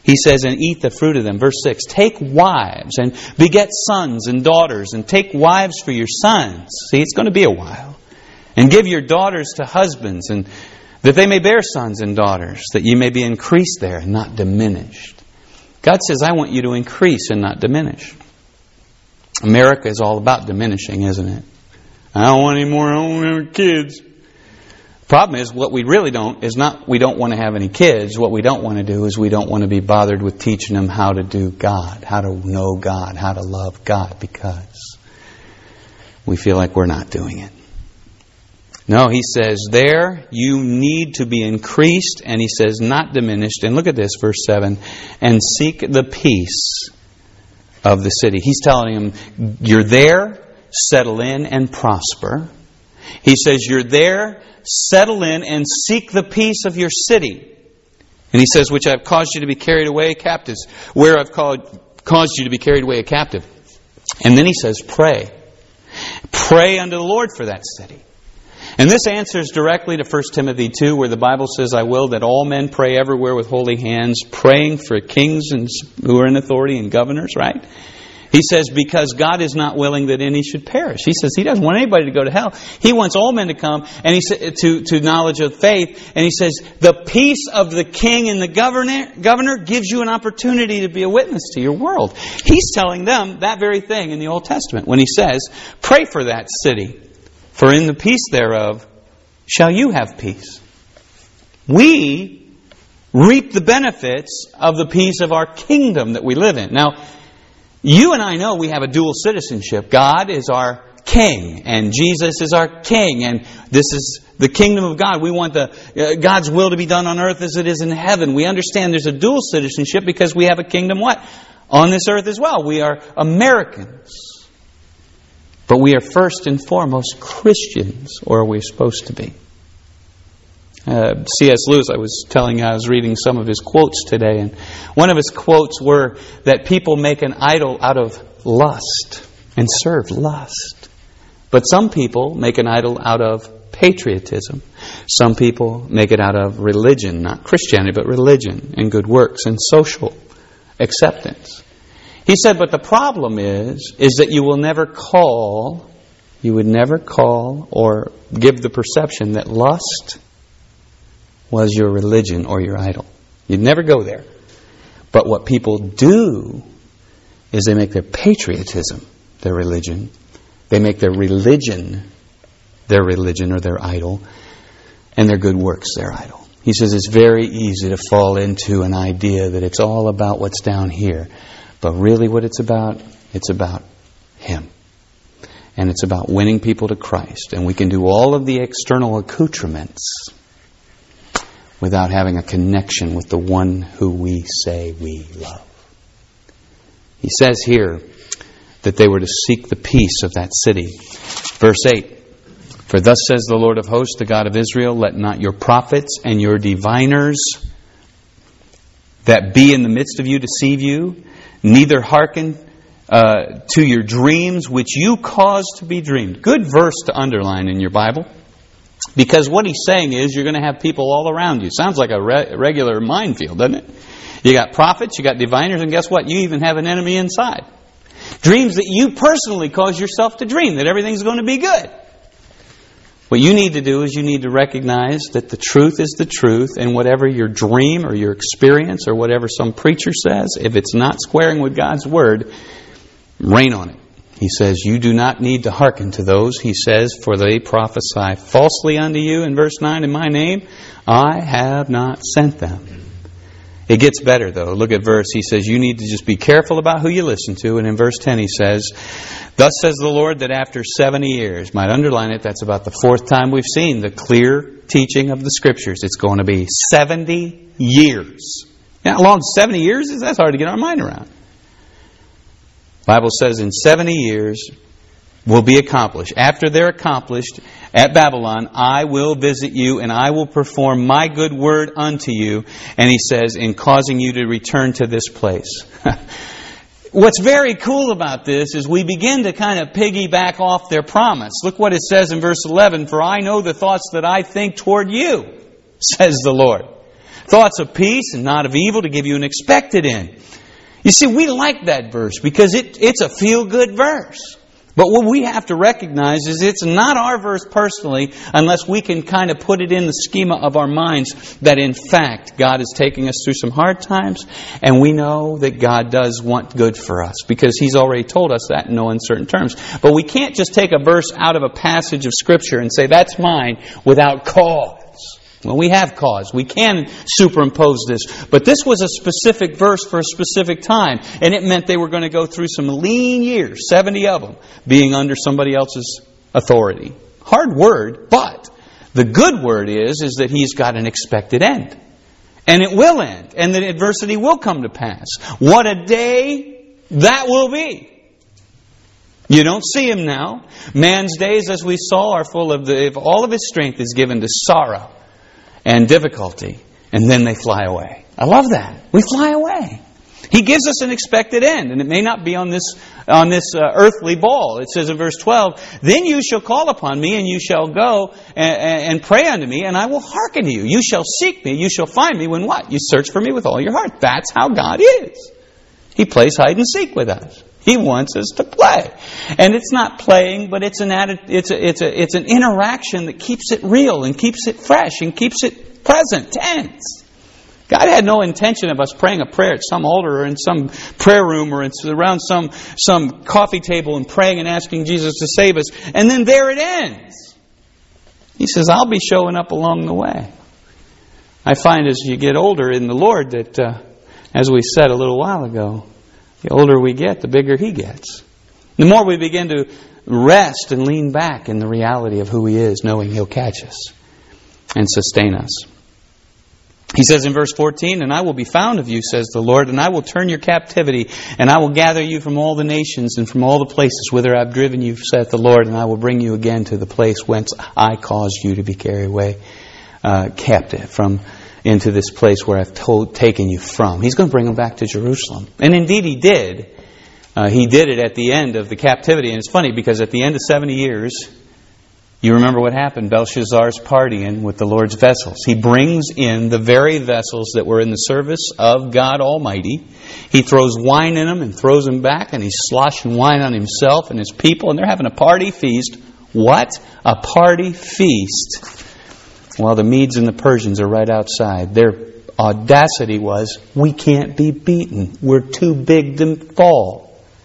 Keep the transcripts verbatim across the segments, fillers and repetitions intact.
He says, and eat the fruit of them. Verse six, take wives and beget sons and daughters, and take wives for your sons. See, it's going to be a while. And give your daughters to husbands, and that they may bear sons and daughters, that you may be increased there and not diminished. God says, I want you to increase and not diminish. America is all about diminishing, isn't it? I don't want any more, I don't want any kids. Problem is, what we really don't is not we don't want to have any kids. What we don't want to do is we don't want to be bothered with teaching them how to do God, how to know God, how to love God, because we feel like we're not doing it. No, he says there you need to be increased, and he says not diminished. And look at this, verse seven, and seek the peace of the city. He's telling him, you're there, settle in and prosper. He says, you're there, settle in and seek the peace of your city. And he says, which I've caused you to be carried away captives, where I've called, caused you to be carried away a captive. And then he says, pray. Pray unto the Lord for that city. And this answers directly to First Timothy two, where the Bible says, I will that all men pray everywhere with holy hands, praying for kings and who are in authority and governors, right? He says, because God is not willing that any should perish. He says He doesn't want anybody to go to hell. He wants all men to come and he sa- to, to knowledge of faith. And He says, the peace of the king and the governor, governor gives you an opportunity to be a witness to your world. He's telling them that very thing in the Old Testament when He says, pray for that city, for in the peace thereof shall you have peace. We reap the benefits of the peace of our kingdom that we live in. Now, you and I know we have a dual citizenship. God is our king, and Jesus is our king, and this is the kingdom of God. We want the uh, God's will to be done on earth as it is in heaven. We understand there's a dual citizenship because we have a kingdom what? On this earth as well. We are Americans. But we are first and foremost Christians, or are we supposed to be? Uh, C S Lewis, I was telling you, I was reading some of his quotes today, and one of his quotes were that people make an idol out of lust and serve lust. But some people make an idol out of patriotism. Some people make it out of religion, not Christianity, but religion and good works and social acceptance. He said, but the problem is, is that you will never call, you would never call or give the perception that lust was your religion or your idol. You'd never go there. But what people do is they make their patriotism their religion. They make their religion their religion or their idol, and their good works their idol. He says it's very easy to fall into an idea that it's all about what's down here. But really what it's about, it's about Him. And it's about winning people to Christ. And we can do all of the external accoutrements without having a connection with the one who we say we love. He says here that they were to seek the peace of that city. Verse eight, for thus says the Lord of hosts, the God of Israel, let not your prophets and your diviners that be in the midst of you deceive you, neither hearken uh, to your dreams which you cause to be dreamed. Good verse to underline in your Bible. Because what he's saying is you're going to have people all around you. Sounds like a re- regular minefield, doesn't it? You got prophets, you got diviners, and guess what? You even have an enemy inside. Dreams that you personally cause yourself to dream, that everything's going to be good. What you need to do is you need to recognize that the truth is the truth, and whatever your dream or your experience or whatever some preacher says, if it's not squaring with God's Word, rain on it. He says, you do not need to hearken to those. He says, for they prophesy falsely unto you. In verse nine, in my name, I have not sent them. It gets better, though. Look at verse. He says, you need to just be careful about who you listen to. And in verse ten, he says, thus says the Lord, that after seventy years, might underline it, that's about the fourth time we've seen the clear teaching of the Scriptures. It's going to be seventy years. You know how long seventy years is? That's hard to get our mind around. The Bible says in seventy years will be accomplished. After they're accomplished at Babylon, I will visit you and I will perform my good word unto you. And he says, in causing you to return to this place. What's very cool about this is we begin to kind of piggyback off their promise. Look what it says in verse eleven. For I know the thoughts that I think toward you, says the Lord. thoughts of peace and not of evil, to give you an expected end. You see, we like that verse because it, it's a feel-good verse. But what we have to recognize is it's not our verse personally unless we can kind of put it in the schema of our minds that in fact God is taking us through some hard times, and we know that God does want good for us because He's already told us that in no uncertain terms. But we can't just take a verse out of a passage of Scripture and say, that's mine, without cause. Well, we have cause. We can superimpose this. But this was a specific verse for a specific time. And it meant they were going to go through some lean years, seventy of them, being under somebody else's authority. Hard word, but the good word is, is that He's got an expected end. And it will end. And that adversity will come to pass. What a day that will be. You don't see Him now. Man's days, as we saw, are full of the, if all of his strength is given to sorrow and difficulty, and then they fly away. I love that. We fly away. He gives us an expected end, and it may not be on this on this uh, earthly ball. It says in verse twelve, "Then you shall call upon me, and you shall go and, and pray unto me, and I will hearken to you. You shall seek me, you shall find me when what? You search for me with all your heart." That's how God is. He plays hide and seek with us. He wants us to play. And it's not playing, but it's an atti- it's a, it's a, it's an interaction that keeps it real and keeps it fresh and keeps it present tense. God had no intention of us praying a prayer at some altar or in some prayer room or it's around some, some coffee table and praying and asking Jesus to save us. And then there it ends. He says, I'll be showing up along the way. I find as you get older in the Lord that, uh, as we said a little while ago, the older we get, the bigger He gets. The more we begin to rest and lean back in the reality of who He is, knowing He'll catch us and sustain us. He says in verse fourteen, "And I will be found of you, says the Lord, and I will turn your captivity, and I will gather you from all the nations and from all the places whither I have driven you, saith the Lord, and I will bring you again to the place whence I caused you to be carried away uh, captive from into this place where I've told, taken you from." He's going to bring them back to Jerusalem. And indeed He did. Uh, he did it at the end of the captivity. And it's funny because at the end of seventy years, you remember what happened. Belshazzar's partying with the Lord's vessels. He brings in the very vessels that were in the service of God Almighty. He throws wine in them and throws them back, and he's sloshing wine on himself and his people, and they're having a party feast. What? A party feast. While the Medes and the Persians are right outside. Their audacity was, we can't be beaten. We're too big to fall.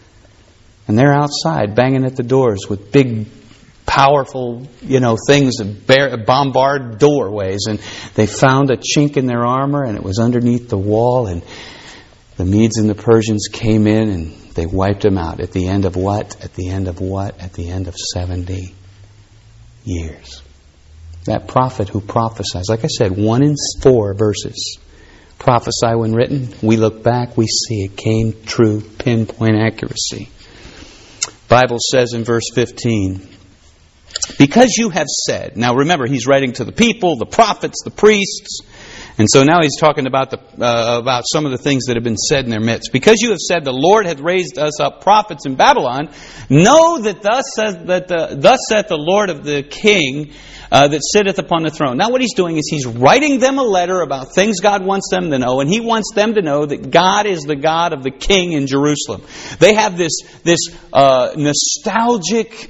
And they're outside banging at the doors with big, powerful, you know, things that bear, bombard doorways. And they found a chink in their armor, and it was underneath the wall. And the Medes and the Persians came in, and they wiped them out. At the end of what? At the end of what? At the end of seventy years. That prophet who prophesies, like I said, one in four verses prophesy when written. We look back, we see it came true, pinpoint accuracy. Bible says in verse fifteen, "Because you have said," now remember, he's writing to the people, the prophets, the priests, and so now he's talking about the uh, about some of the things that have been said in their midst. "Because you have said, the Lord hath raised us up prophets in Babylon, know that thus says that the, thus saith the Lord of the King uh, that sitteth upon the throne." Now what he's doing is he's writing them a letter about things God wants them to know, and he wants them to know that God is the God of the King in Jerusalem. They have this this uh, nostalgic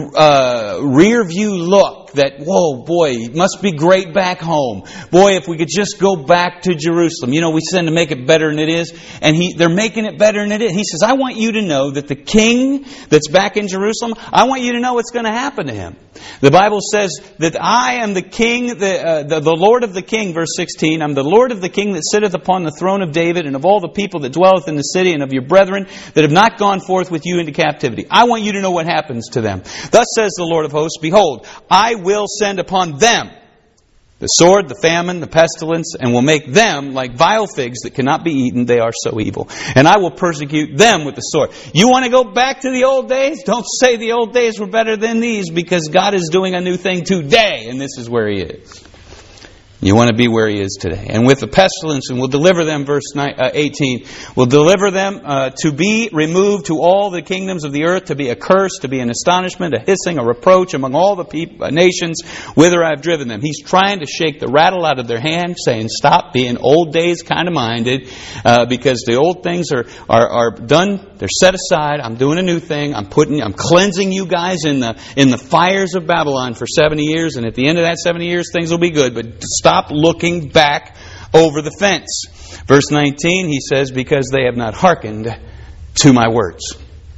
Uh, rear view look that, whoa, boy, it must be great back home. Boy, if we could just go back to Jerusalem. You know, we tend to make it better than it is. And he, they're making it better than it is. He says, I want you to know that the King that's back in Jerusalem, I want you to know what's going to happen to him. The Bible says that I am the King, the, uh, the, the Lord of the King, verse sixteen. "I'm the Lord of the King that sitteth upon the throne of David and of all the people that dwelleth in the city and of your brethren that have not gone forth with you into captivity." I want you to know what happens to them. "Thus says the Lord of hosts, behold, I will send upon them the sword, the famine, the pestilence, and will make them like vile figs that cannot be eaten. They are so evil. And I will persecute them with the sword." You want to go back to the old days? Don't say the old days were better than these, because God is doing a new thing today, and this is where He is. You want to be where he is today. And with the pestilence, and will deliver them, verse eighteen, will deliver them uh, to be removed to all the kingdoms of the earth, to be a curse, to be an astonishment, a hissing, a reproach among all the people, uh, nations, whither I have driven them. He's trying to shake the rattle out of their hand, saying, stop being old days kind of minded, uh, because the old things are, are, are done, they're set aside. I'm doing a new thing. I'm putting, I'm cleansing you guys in the, in the fires of Babylon for seventy years, and at the end of that seventy years, things will be good. But stop Stop looking back over the fence. Verse nineteen, he says, because they have not hearkened to my words.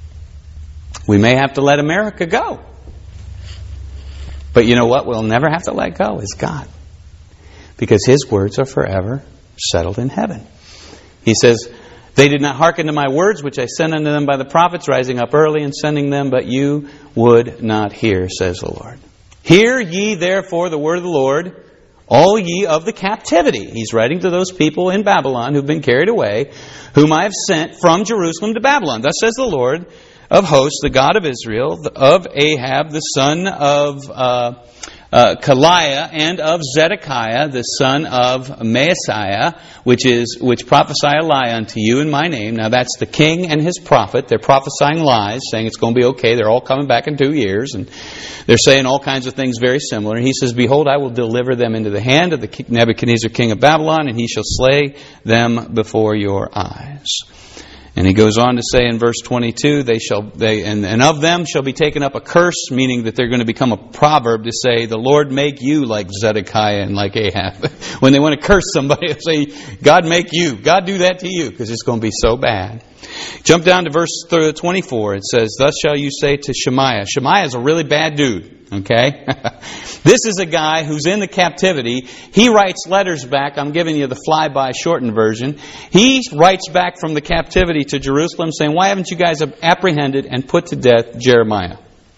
We may have to let America go. But you know what we'll never have to let go is God. Because His words are forever settled in heaven. He says, they did not hearken to my words, which I sent unto them by the prophets, rising up early and sending them, but you would not hear, says the Lord. Hear ye therefore the word of the Lord, all ye of the captivity. He's writing to those people in Babylon who've been carried away, whom I have sent from Jerusalem to Babylon. Thus says the Lord of hosts, the God of Israel, of Ahab, the son of uh, uh, Kaliah, and of Zedekiah, the son of Maaseiah, which is which prophesy a lie unto you in my name. Now that's the king and his prophet. They're prophesying lies, saying it's going to be okay. They're all coming back in two years, and they're saying all kinds of things very similar. And he says, behold, I will deliver them into the hand of the Nebuchadnezzar king of Babylon, and he shall slay them before your eyes. And he goes on to say in verse twenty-two, they shall they and, and of them shall be taken up a curse, meaning that they're going to become a proverb to say, the Lord make you like Zedekiah and like Ahab. When they want to curse somebody, they say, God make you. God do that to you, because it's going to be so bad. Jump down to verse twenty-four. It says, thus shall you say to Shemaiah. Shemaiah is a really bad dude. Okay? This is a guy who's in the captivity. He writes letters back. I'm giving you the flyby shortened version. He writes back from the captivity to Jerusalem saying, why haven't you guys apprehended and put to death Jeremiah?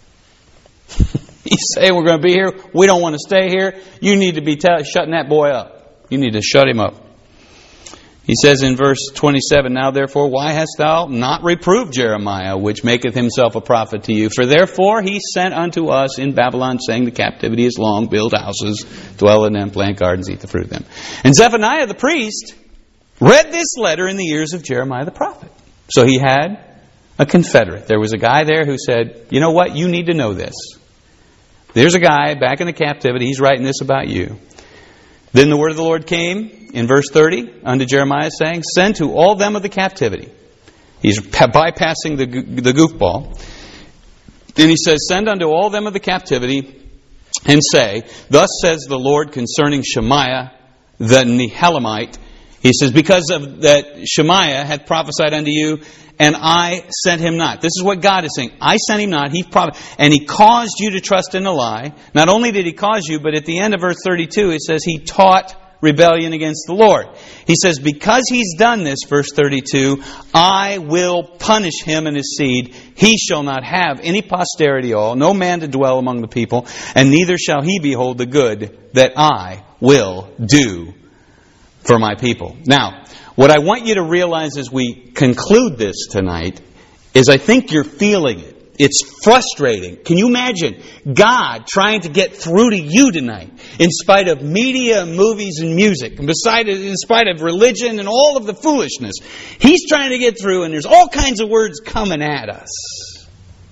He's saying, we're going to be here. We don't want to stay here. You need to be t- shutting that boy up. You need to shut him up. He says in verse twenty-seven, now therefore, why hast thou not reproved Jeremiah, which maketh himself a prophet to you? For therefore he sent unto us in Babylon, saying, the captivity is long, build houses, dwell in them, plant gardens, eat the fruit of them. And Zephaniah the priest read this letter in the ears of Jeremiah the prophet. So he had a confederate. There was a guy there who said, you know what, you need to know this. There's a guy back in the captivity, he's writing this about you. Then the word of the Lord came in verse thirty unto Jeremiah, saying, send to all them of the captivity. He's bypassing the, the goofball. Then he says, send unto all them of the captivity, and say, thus says the Lord concerning Shemaiah the Nehelamite. He says, because of that Shemaiah hath prophesied unto you, and I sent him not. This is what God is saying. I sent him not. He prophet- and he caused you to trust in a lie. Not only did he cause you, but at the end of verse thirty-two, it says he taught rebellion against the Lord. He says, because he's done this, verse thirty-two, I will punish him and his seed. He shall not have any posterity all, no man to dwell among the people, and neither shall he behold the good that I will do for my people. Now, what I want you to realize as we conclude this tonight is I think you're feeling it. It's frustrating. Can you imagine God trying to get through to you tonight in spite of media, movies, and music, and beside, in spite of religion and all of the foolishness? He's trying to get through, and there's all kinds of words coming at us.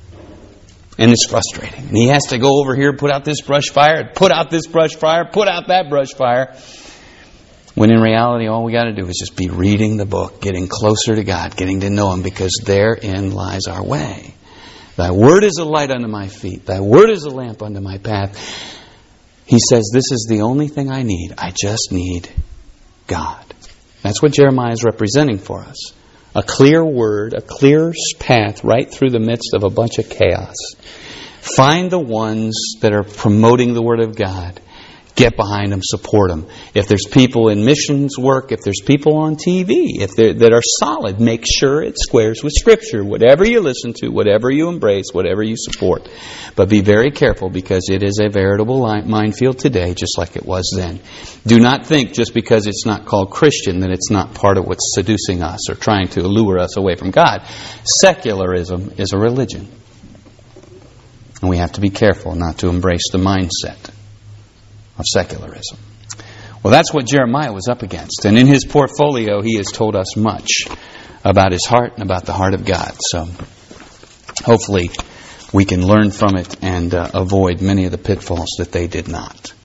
And it's frustrating. And he has to go over here, put out this brush fire, put out this brush fire, put out that brush fire. When in reality, all we got to do is just be reading the book, getting closer to God, getting to know Him, because therein lies our way. Thy word is a light unto my feet. Thy word is a lamp unto my path. He says, this is the only thing I need. I just need God. That's what Jeremiah is representing for us. A clear word, a clear path right through the midst of a bunch of chaos. Find the ones that are promoting the Word of God. Get behind them, support them. If there's people in missions work, if there's people on T V, if they that are solid, make sure it squares with Scripture. Whatever you listen to, whatever you embrace, whatever you support. But be very careful, because it is a veritable minefield today, just like it was then. Do not think just because it's not called Christian that it's not part of what's seducing us or trying to lure us away from God. Secularism is a religion. And we have to be careful not to embrace the mindset of secularism. Well, that's what Jeremiah was up against. And in his portfolio, he has told us much about his heart and about the heart of God. So hopefully we can learn from it and uh, avoid many of the pitfalls that they did not.